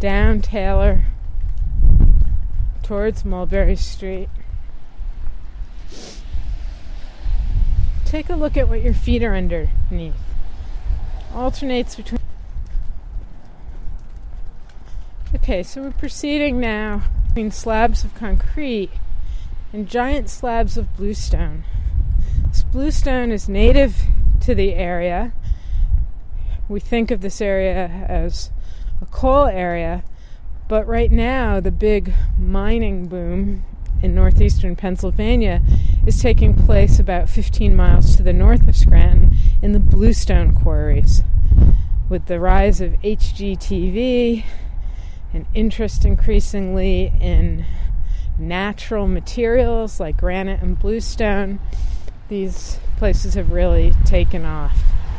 down Taylor towards Mulberry Street. Take a look at what your feet are underneath. Alternates between... Okay, so we're proceeding now between slabs of concrete and giant slabs of bluestone. This bluestone is native to the area. We think of this area as a coal area, but right now the big mining boom in northeastern Pennsylvania is taking place about 15 miles to the north of Scranton in the bluestone quarries. With the rise of HGTV and interest increasingly in natural materials like granite and bluestone, these places have really taken off.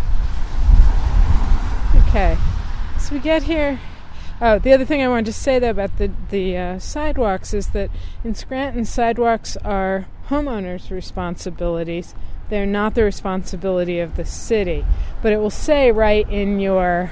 Okay, so we get here. Oh, the other thing I wanted to say, though, about the sidewalks is that in Scranton, sidewalks are homeowners' responsibilities. They're not the responsibility of the city. But it will say right in your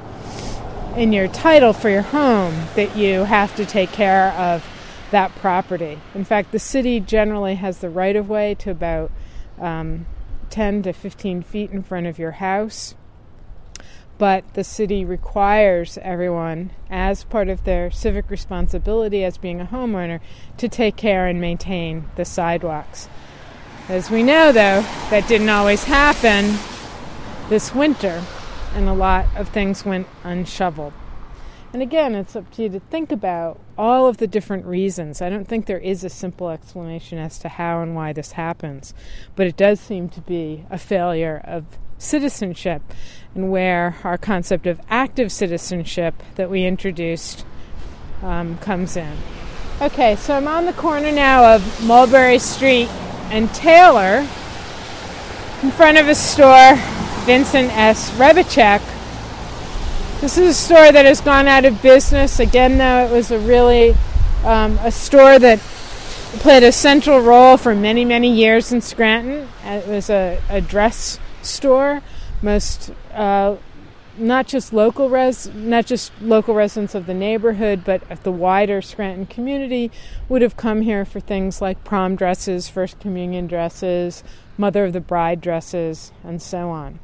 title for your home that you have to take care of that property. In fact, the city generally has the right-of-way to about 10 to 15 feet in front of your house. But the city requires everyone, as part of their civic responsibility as being a homeowner, to take care and maintain the sidewalks. As we know, though, that didn't always happen this winter, and a lot of things went unshoveled. And again, it's up to you to think about all of the different reasons. I don't think there is a simple explanation as to how and why this happens, but it does seem to be a failure of citizenship, and where our concept of active citizenship that we introduced comes in. Okay, so I'm on the corner now of Mulberry Street and Taylor, in front of a store, Vincent S. Rebicek. This is a store that has gone out of business. Again, though, it was a store that played a central role for many, many years in Scranton. It was a dress store. Most not just local residents of the neighborhood, but of the wider Scranton community would have come here for things like prom dresses, first communion dresses, mother of the bride dresses, and so on.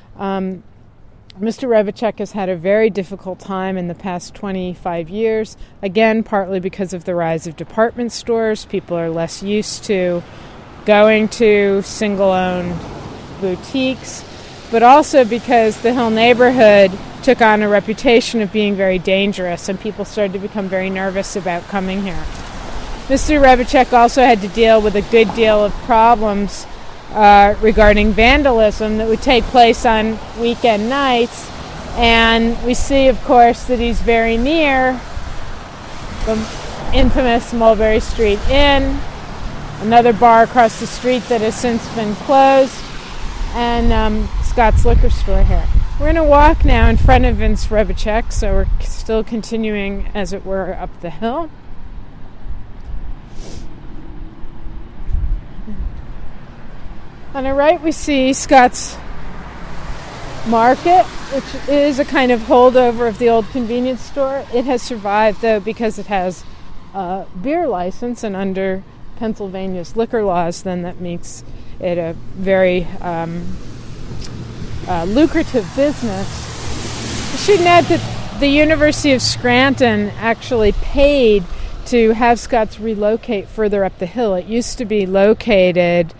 Mr. Rebicek has had a very difficult time in the past 25 years, again, partly because of the rise of department stores. People are less used to going to single-owned boutiques, but also because the Hill neighborhood took on a reputation of being very dangerous, and people started to become very nervous about coming here. Mr. Rebicek also had to deal with a good deal of problems regarding vandalism that would take place on weekend nights, and we see, of course, that he's very near the infamous Mulberry Street Inn, another bar across the street that has since been closed, and Scott's Liquor Store here. We're going to walk now in front of Vince Rebicek, so we're still continuing, as it were, up the hill. On the right, we see Scott's Market, which is a kind of holdover of the old convenience store. It has survived, though, because it has a beer license, and under Pennsylvania's liquor laws, then that makes it a very lucrative business. I should note that the University of Scranton actually paid to have Scott's relocate further up the hill. It used to be located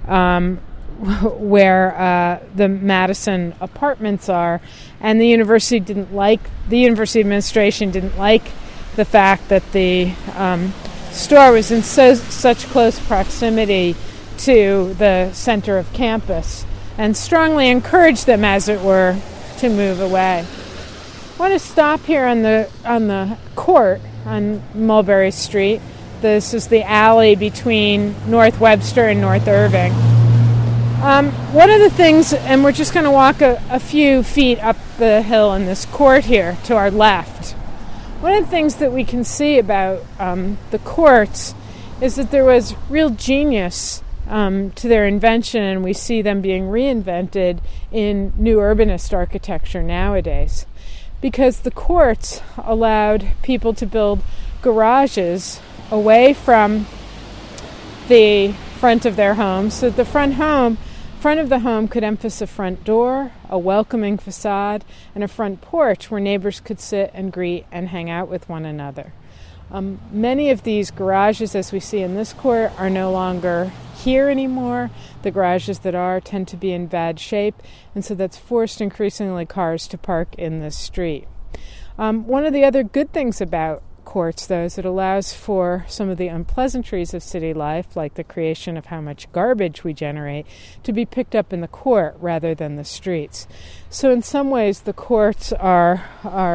where the Madison apartments are, and the university administration didn't like the fact that the store was in such close proximity to the center of campus, and strongly encouraged them, as it were, to move away. I want to stop here on the court on Mulberry Street. This is the alley between North Webster and North Irving. One of the things, and we're just going to walk a few feet up the hill in this court here to our left. One of the things that we can see about the courts is that there was real genius to their invention, and we see them being reinvented in new urbanist architecture nowadays. because the courts allowed people to build garages away from the front of their home, so that the front of the home could emphasize a front door, a welcoming facade, and a front porch where neighbors could sit and greet and hang out with one another. Many of these garages, as we see in this court, are no longer here anymore. The garages that are tend to be in bad shape, and so that's forced increasingly cars to park in this street. One of the other good things about courts, though, is it allows for some of the unpleasantries of city life, like the creation of how much garbage we generate, to be picked up in the court rather than the streets. So in some ways, the courts are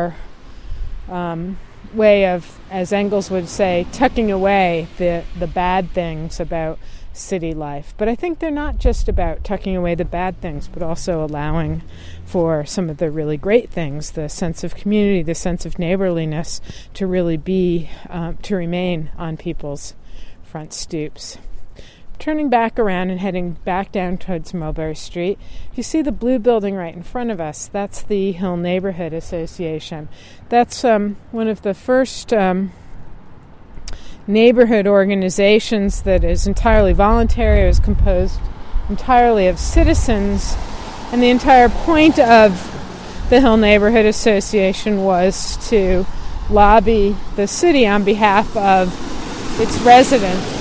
way of, as Engels would say, tucking away the bad things about city life. But I think they're not just about tucking away the bad things, but also allowing for some of the really great things, the sense of community, the sense of neighborliness, to really be, to remain on people's front stoops. Turning back around and heading back down towards Mulberry Street, you see the blue building right in front of us. That's the Hill Neighborhood Association. That's one of the first neighborhood organizations that is entirely voluntary. It was composed entirely of citizens, and the entire point of the Hill Neighborhood Association was to lobby the city on behalf of its residents.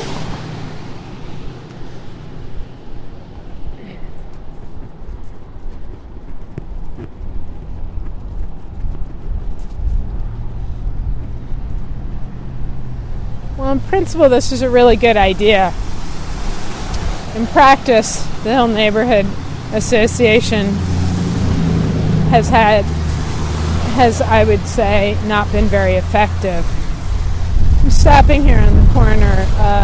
Well, in principle, this is a really good idea. In practice, the Hill Neighborhood Association has, I would say, not been very effective. I'm stopping here on the corner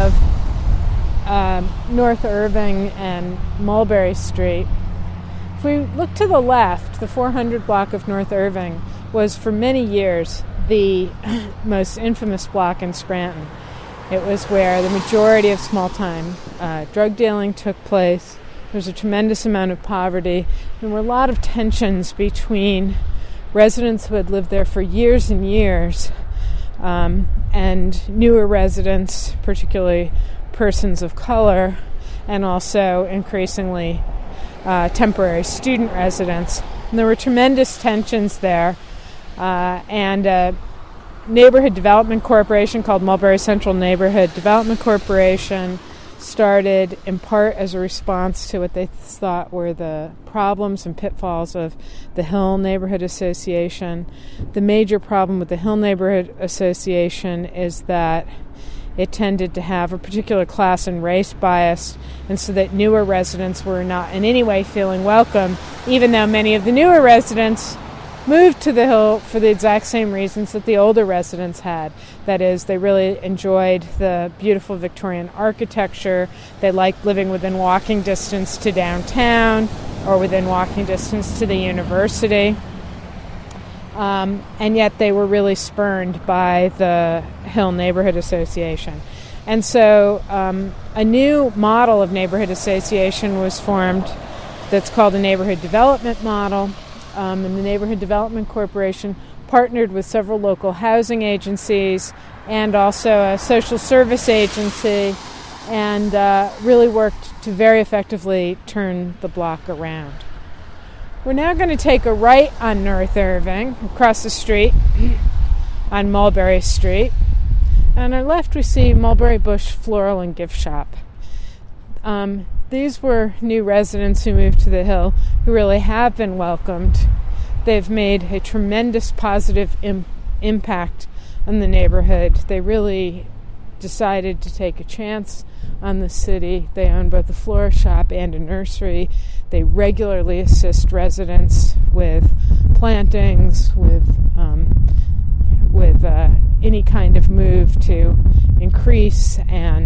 of North Irving and Mulberry Street. If we look to the left, the 400 block of North Irving was for many years the most infamous block in Scranton. It was where the majority of small-time drug dealing took place. There was a tremendous amount of poverty. There were a lot of tensions between residents who had lived there for years and years and newer residents, particularly persons of color, and also increasingly temporary student residents. And there were tremendous tensions there, and neighborhood development corporation called Mulberry Central Neighborhood Development Corporation started in part as a response to what they thought were the problems and pitfalls of the Hill Neighborhood Association. The major problem with the Hill Neighborhood Association is that it tended to have a particular class and race bias, and so that newer residents were not in any way feeling welcome, even though many of the newer residents moved to the Hill for the exact same reasons that the older residents had. That is, they really enjoyed the beautiful Victorian architecture. They liked living within walking distance to downtown or within walking distance to the university. And yet they were really spurned by the Hill Neighborhood Association. And so a new model of neighborhood association was formed that's called the Neighborhood Development Model. And the Neighborhood Development Corporation partnered with several local housing agencies and also a social service agency, and really worked to very effectively turn the block around. We're now going to take a right on North Irving, across the street on Mulberry Street. On our left we see Mulberry Bush Floral and Gift Shop. These were new residents who moved to the Hill who really have been welcomed. They've made a tremendous positive impact on the neighborhood. They really decided to take a chance on the city. They own both a florist shop and a nursery. They regularly assist residents with plantings, with any kind of move to increase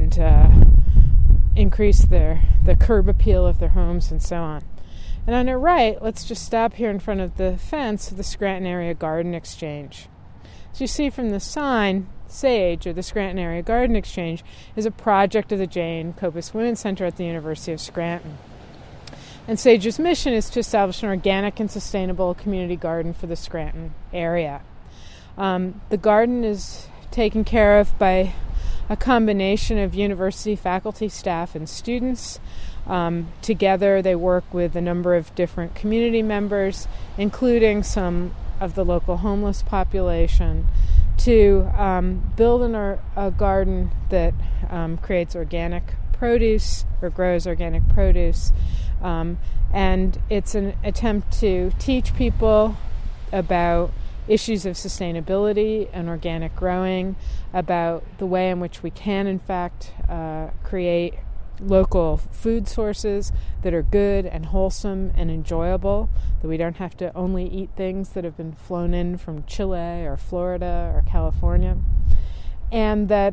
the curb appeal of their homes and so on. And on our right, let's just stop here in front of the fence of the Scranton Area Garden Exchange. As you see from the sign, SAGE, or the Scranton Area Garden Exchange, is a project of the Jane Kopis Women's Center at the University of Scranton. And Sage's mission is to establish an organic and sustainable community garden for the Scranton area. The garden is taken care of by a combination of university faculty, staff, and students. Together they work with a number of different community members, including some of the local homeless population, to build a garden that creates organic produce or grows organic produce. And it's an attempt to teach people about issues of sustainability and organic growing, about the way in which we can, in fact, create local food sources that are good and wholesome and enjoyable, that we don't have to only eat things that have been flown in from Chile or Florida or California, and that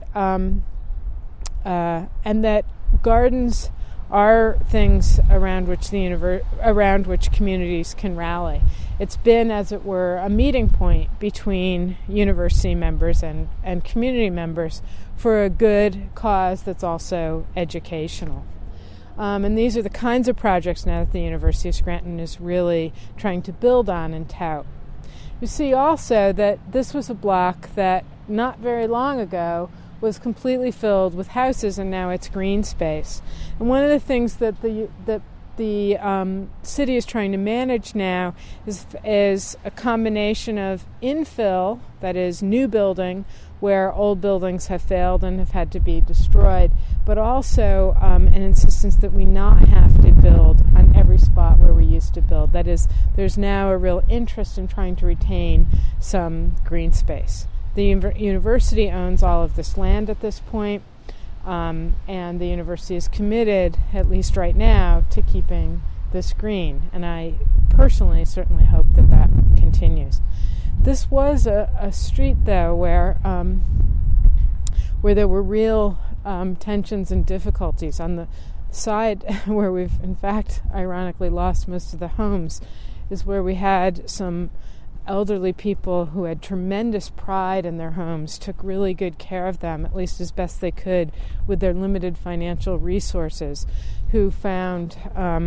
gardens are things around which communities can rally. It's been, as it were, a meeting point between university members and community members for a good cause that's also educational. And these are the kinds of projects now that the University of Scranton is really trying to build on and tout. You see also that this was a block that not very long ago was completely filled with houses, and now it's green space. And one of the things that the city is trying to manage now is a combination of infill, that is new building, where old buildings have failed and have had to be destroyed, but also an insistence that we not have to build on every spot where we used to build. That is, there's now a real interest in trying to retain some green space. The university owns all of this land at this point, and the university is committed, at least right now, to keeping this green. And I personally certainly hope that that continues. This was a street, though, where there were real tensions and difficulties. On the side where we've, in fact, ironically lost most of the homes is where we had some elderly people who had tremendous pride in their homes, took really good care of them, at least as best they could with their limited financial resources, who found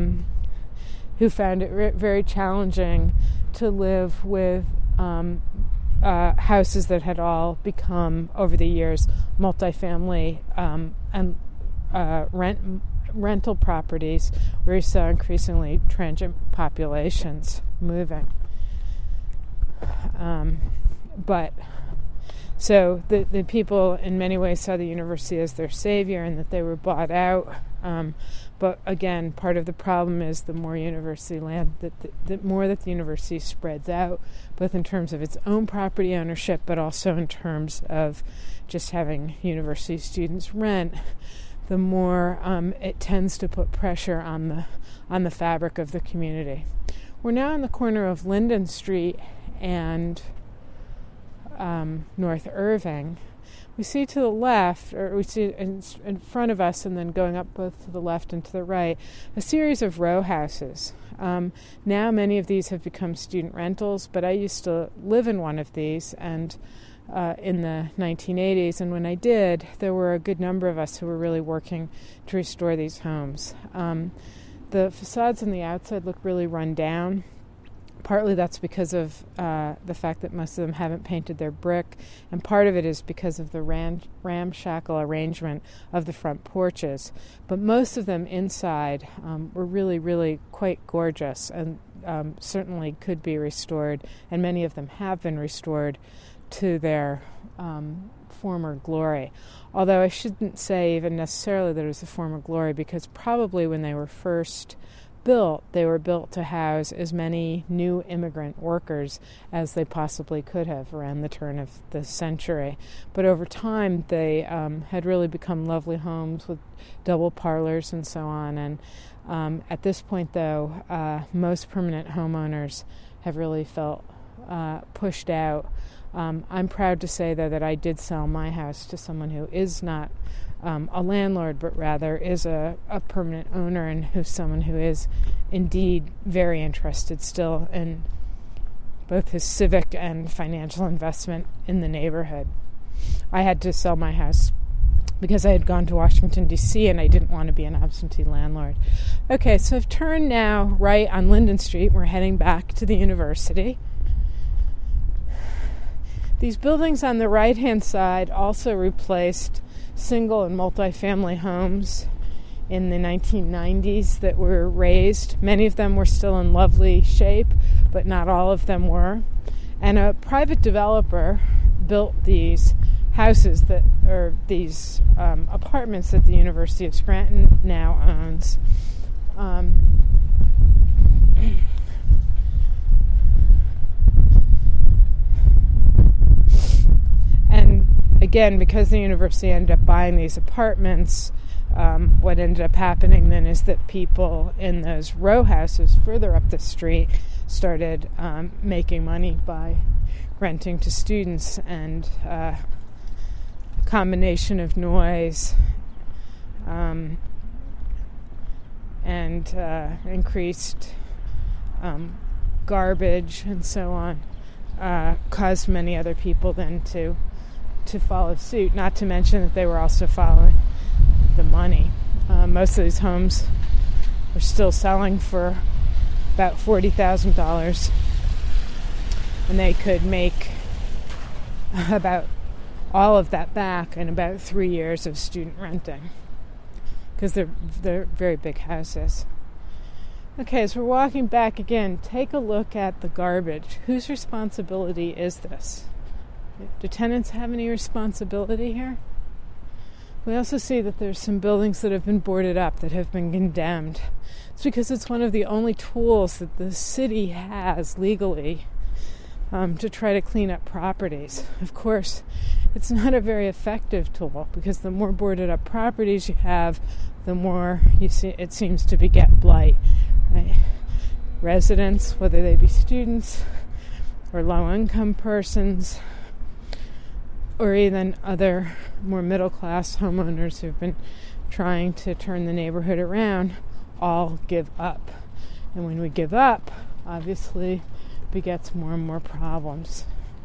it very challenging to live with houses that had all become, over the years, multifamily and rental properties, where you saw increasingly transient populations moving. So the people in many ways saw the university as their savior and that they were bought out. But again, part of the problem is the more university land, the more that the university spreads out, both in terms of its own property ownership, but also in terms of just having university students rent, the more it tends to put pressure on the fabric of the community. We're now on the corner of Linden Street and North Irving. We see to the left, or we see in front of us, and then going up both to the left and to the right, a series of row houses. Now many of these have become student rentals, but I used to live in one of these and in the 1980s, and when I did, there were a good number of us who were really working to restore these homes. The facades on the outside look really run down. Partly that's because of the fact that most of them haven't painted their brick, and part of it is because of the ramshackle arrangement of the front porches. But most of them inside were really, really quite gorgeous and certainly could be restored, and many of them have been restored to their former glory. Although I shouldn't say even necessarily that it was a former glory, because probably when they were first built, they were built to house as many new immigrant workers as they possibly could have around the turn of the century. But over time, they had really become lovely homes with double parlors and so on. And at this point, though, most permanent homeowners have really felt pushed out. I'm proud to say, though, that I did sell my house to someone who is not a landlord, but rather is a permanent owner, and who's someone who is indeed very interested still in both his civic and financial investment in the neighborhood. I had to sell my house because I had gone to Washington, D.C., and I didn't want to be an absentee landlord. Okay, so I've turned now right on Linden Street. We're heading back to the university. These buildings on the right-hand side also replaced single and multi-family homes in the 1990s that were raised. Many of them were still in lovely shape, but not all of them were. And a private developer built these houses these apartments that the University of Scranton now owns. And again, because the university ended up buying these apartments, what ended up happening then is that people in those row houses further up the street started making money by renting to students, and combination of noise and increased garbage and so on caused many other people then to follow suit, not to mention that they were also following the money. Most of these homes were still selling for about $40,000, and they could make about all of that back in about 3 years of student renting, because they're very big houses. Okay, as we're walking back again, take a look at the garbage. Whose responsibility is this? Do tenants have any responsibility here? We also see that there's some buildings that have been boarded up, that have been condemned. It's because it's one of the only tools that the city has legally to try to clean up properties. Of course, it's not a very effective tool, because the more boarded up properties you have, the more you see it seems to beget blight. Right? Residents, whether they be students or low-income persons, or even other more middle-class homeowners who've been trying to turn the neighborhood around, all give up. And when we give up, obviously, begets more and more problems.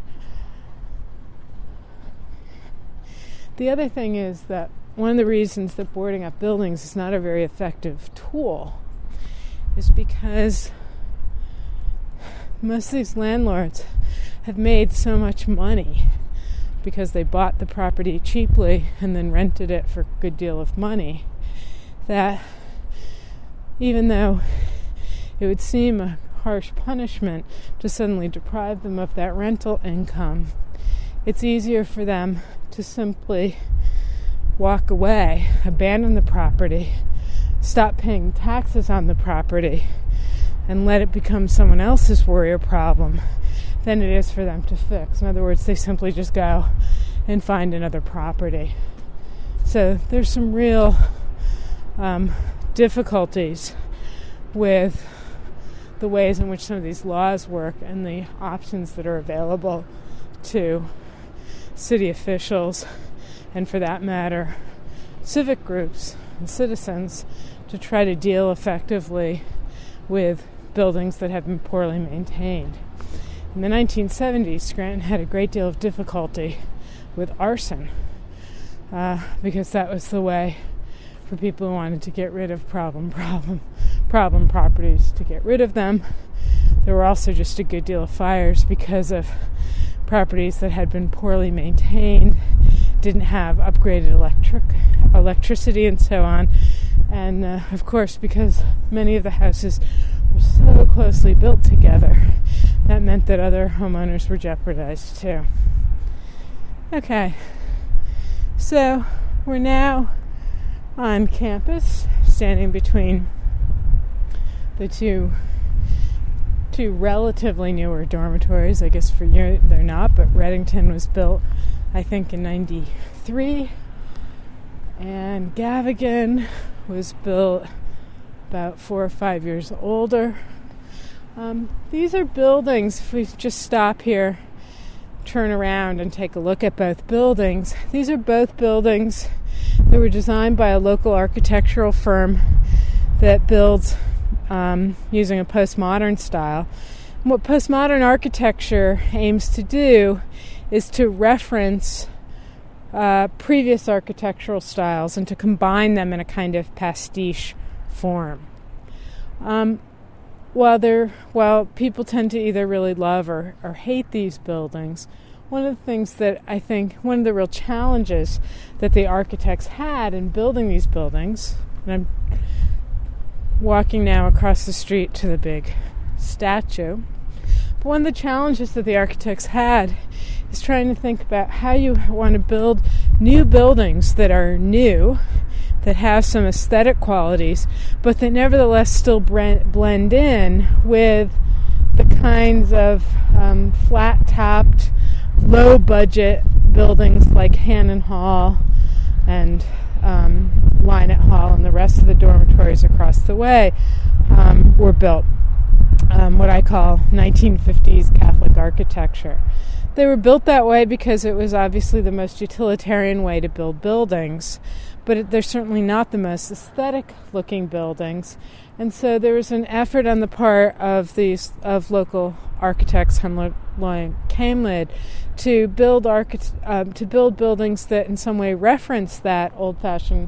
The other thing is that one of the reasons that boarding up buildings is not a very effective tool is because most of these landlords have made so much money because they bought the property cheaply and then rented it for a good deal of money, that even though it would seem a harsh punishment to suddenly deprive them of that rental income, it's easier for them to simply walk away, abandon the property, stop paying taxes on the property, and let it become someone else's worry or problem than it is for them to fix. In other words, they simply just go and find another property. So there's some real difficulties with the ways in which some of these laws work and the options that are available to city officials, and for that matter, civic groups and citizens, to try to deal effectively with buildings that have been poorly maintained. In the 1970s, Scranton had a great deal of difficulty with arson because that was the way for people who wanted to get rid of problem properties to get rid of them. There were also just a good deal of fires because of properties that had been poorly maintained, didn't have upgraded electricity and so on. And of course, because many of the houses were so closely built together, that meant that other homeowners were jeopardized too. Okay, so we're now on campus, standing between the two relatively newer dormitories. I guess for you they're not, but Reddington was built, I think, in 93, and Gavigan was built about 4 or 5 years older. These are buildings, if we just stop here, turn around and take a look at both buildings. These are both buildings that were designed by a local architectural firm that builds using a postmodern style. And what postmodern architecture aims to do is to reference previous architectural styles and to combine them in a kind of pastiche form. While people tend to either really love or hate these buildings, one of the things that I think, one of the real challenges that the architects had in building these buildings, and I'm walking now across the street to the big statue, but one of the challenges that the architects had is trying to think about how you want to build new buildings that are new, that have some aesthetic qualities, but that nevertheless still blend in with the kinds of flat-topped, low-budget buildings like Hannon Hall and Lynott Hall and the rest of the dormitories across the way were built. What I call 1950s Catholic architecture. They were built that way because it was obviously the most utilitarian way to build buildings, but they're certainly not the most aesthetic-looking buildings. And so there was an effort on the part of local architects, Hemlock Lloyd Kamelid, to build buildings that in some way reference that old-fashioned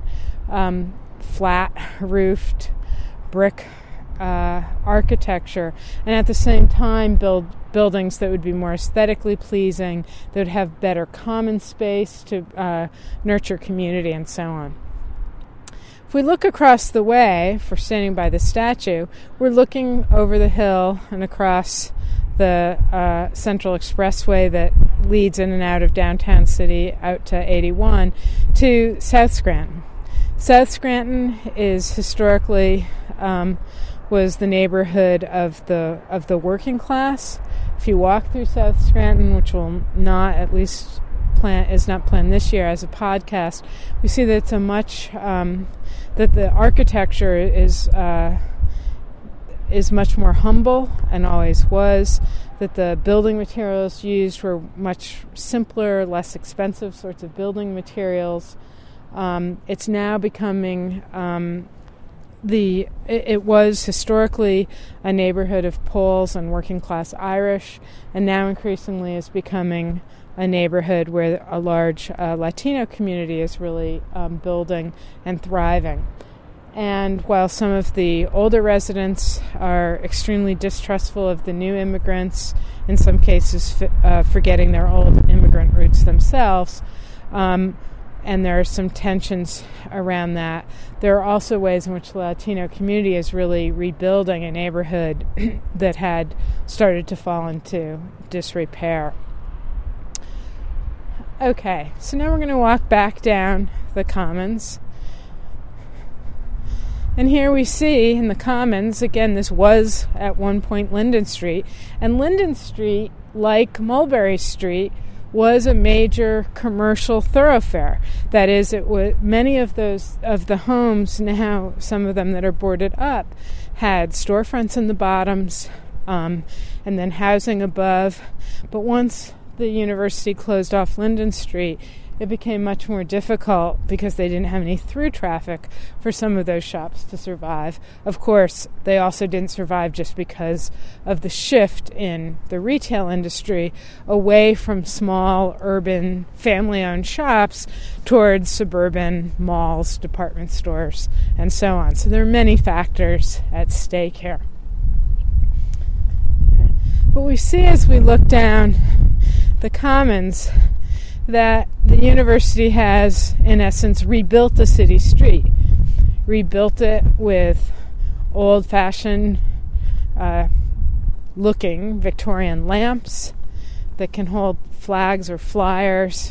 flat-roofed brick architecture, and at the same time build buildings that would be more aesthetically pleasing, that would have better common space to nurture community, and so on. If we look across the way, if we're standing by the statue, we're looking over the hill and across the Central Expressway that leads in and out of downtown city out to 81 to South Scranton. South Scranton is historically was the neighborhood of the working class. If you walk through South Scranton, which will not, at least is not planned this year as a podcast, we see that it's a much that the architecture is much more humble and always was. That the building materials used were much simpler, less expensive sorts of building materials. It's now becoming it was historically a neighborhood of Poles and working class Irish, and now increasingly is becoming a neighborhood where a large Latino community is really building and thriving. And while some of the older residents are extremely distrustful of the new immigrants, in some cases forgetting their old immigrant roots themselves, and there are some tensions around that, there are also ways in which the Latino community is really rebuilding a neighborhood that had started to fall into disrepair. Okay, so now we're going to walk back down the Commons. And here we see in the Commons, again, this was at one point Linden Street, and Linden Street, like Mulberry Street, was a major commercial thoroughfare. That is, it was many of the homes now, some of them that are boarded up, had storefronts in the bottoms, and then housing above. But once the university closed off Linden Street, it became much more difficult because they didn't have any through traffic for some of those shops to survive. Of course, they also didn't survive just because of the shift in the retail industry away from small, urban, family-owned shops towards suburban malls, department stores, and so on. So there are many factors at stake here. But we see as we look down the Commons that the university has, in essence, rebuilt the city street. Rebuilt it with old-fashioned looking Victorian lamps that can hold flags or flyers,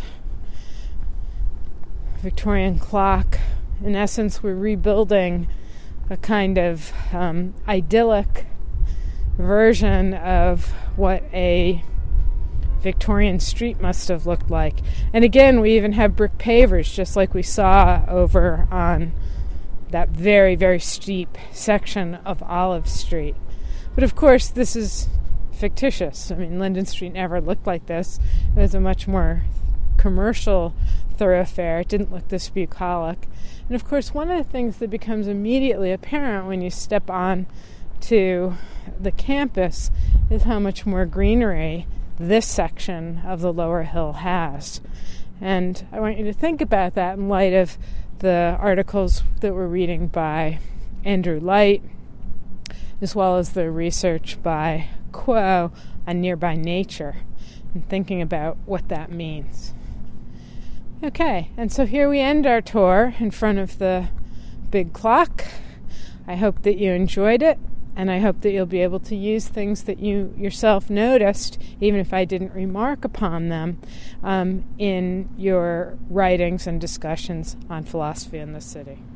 Victorian clock. In essence, we're rebuilding a kind of idyllic version of what a Victorian street must have looked like. And again, we even have brick pavers, just like we saw over on that very, very steep section of Olive Street. But of course, this is fictitious. I mean, Linden Street never looked like this. It was a much more commercial thoroughfare. It didn't look this bucolic. And of course, one of the things that becomes immediately apparent when you step on to the campus is how much more greenery this section of the lower hill has. And I want you to think about that in light of the articles that we're reading by Andrew Light, as well as the research by Kuo on nearby nature, and thinking about what that means. Okay, and so here we end our tour in front of the big clock. I hope that you enjoyed it, and I hope that you'll be able to use things that you yourself noticed, even if I didn't remark upon them, in your writings and discussions on philosophy in the city.